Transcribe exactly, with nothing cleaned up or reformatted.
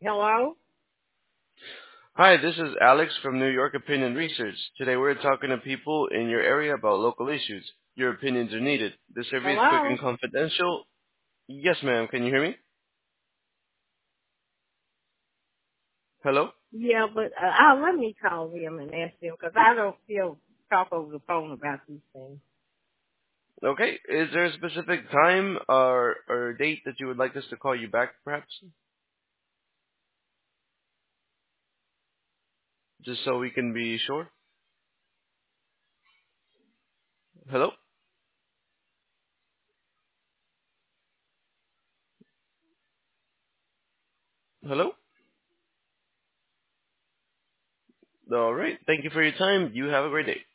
Hello? Hi, this is Alex from New York Opinion Research. Today we're talking to people in your area about local issues. Your opinions are needed. This survey is quick Hello? and confidential. Yes, ma'am. Can you hear me? Hello? Yeah, but uh, uh, let me call them and ask them because I don't feel talk over the phone about these things. Okay. Is there a specific time or, or date that you would like us to call you back, perhaps? Just so we can be sure. Hello? Hello? All right. Thank you for your time. You have a great day.